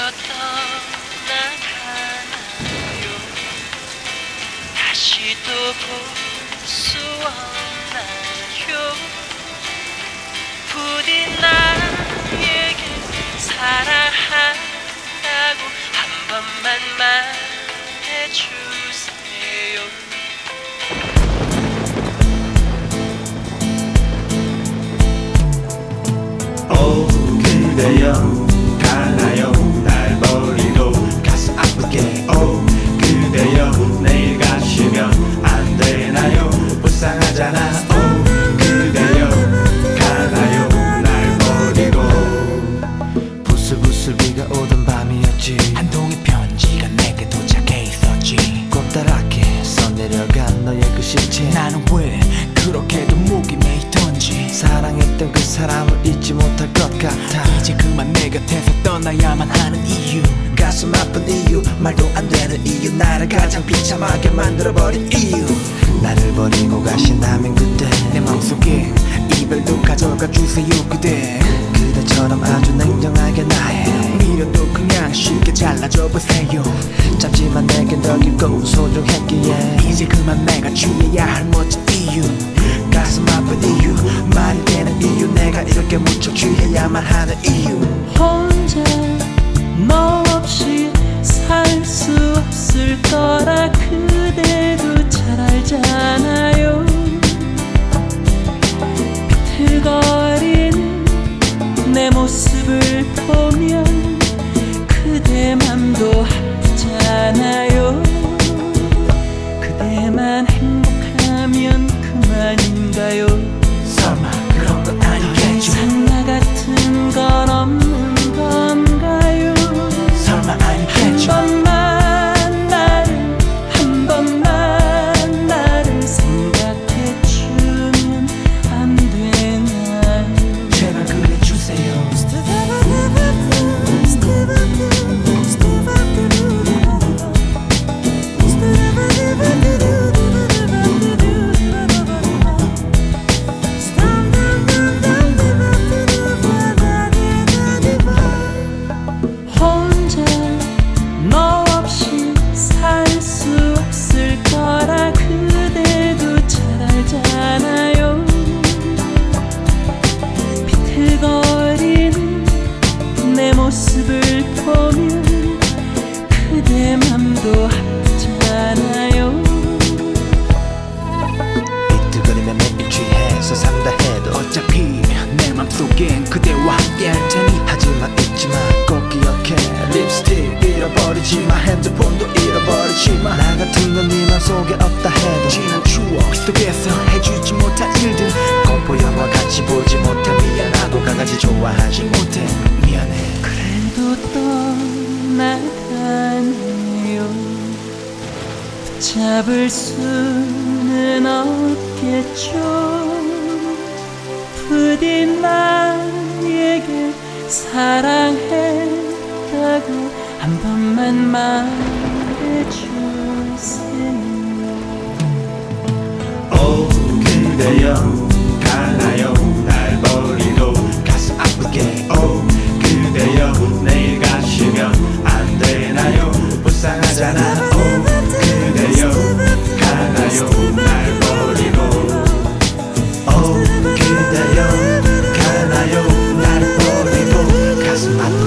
떠나가나요? 다시 또 볼 수 없나요? 부디 나에게 사랑한다고 한 번만 말해주세요. 오 그대여 가나요 날 버리고 가슴 아프게 오 그대여 내일 가시면 안 되나요 불쌍하잖아 오 그대여 가나요 날 버리고 부슬부슬 비가 오던 밤이었지 한 통의 편지가 내게 도착해 있었지 꽃다랗게 써내려간 너의 그 실체 나는 왜 그렇게도 목이 메이던지 사랑했던 그 사람을 잊지 못할 것 같아 이제 그만 내 곁에서 떠나야만 하는 이유 가슴 아픈 이유 말도 안 되는 이유 나를 가장 비참하게 만들어버린 이유 나를 버리고 가신다면 그때 내 맘속에 이별도 가져가 주세요 그대 그대처럼 아주 냉정하게 나의 미련도 그냥 쉽게 잘라줘 보세요 짧지만 내겐 더 깊고 소중했기에 이제 그만 내가 취해야 할 멋진 이유 가슴 아픈 이유 말이 되는 이유 내가 이렇게 무척 취해야만 하는 이유 혼자 너 없이 살 수 없을 거라 그대도 잘 알잖아요. 비틀거리는 내 모습을 보면 그대 맘도 아프잖아요. 그대만 행복하면 그만인가요? 설마 그런 건 아니겠죠 이상 나 같은 건 없는 건가요? 설마 아니겠죠 한 번만 나를 생각해주면 안 되나요? 제발 그래주세요 혼자 너 없이 살 수 없을 거라 그대도 잘 알잖아요. 비틀거리는 내 모습을 보면 그대 맘도 아프잖아요. 비틀거리며 매일 취해서 산다 해도 어차피 내 맘속엔 그대와 함께 할 테니 하지만 잊지 마 꼭 기억해 립스틱 잃어버리지마 핸드폰도 잃어버리지마 나 같은 건 네 맘속에 없다 해도 지난 추억 속에서 해주지 못한 일들 공포 영화 같이 보지 못해 미안하고 강아지 좋아하지 못해 미안해 그래도 떠나가네요. 붙잡을 수는 없겠죠. 부디 나에게 사랑했다고 한 번만 말해주세요. 오 그대여 가나요 날 버리고 가슴 아프게 오 그대여 내일 가시면 안 되나요 불쌍하잖아 오 그대여 가나요 날 버리고 오 그대여 가나요 날 버리고 가슴 아프게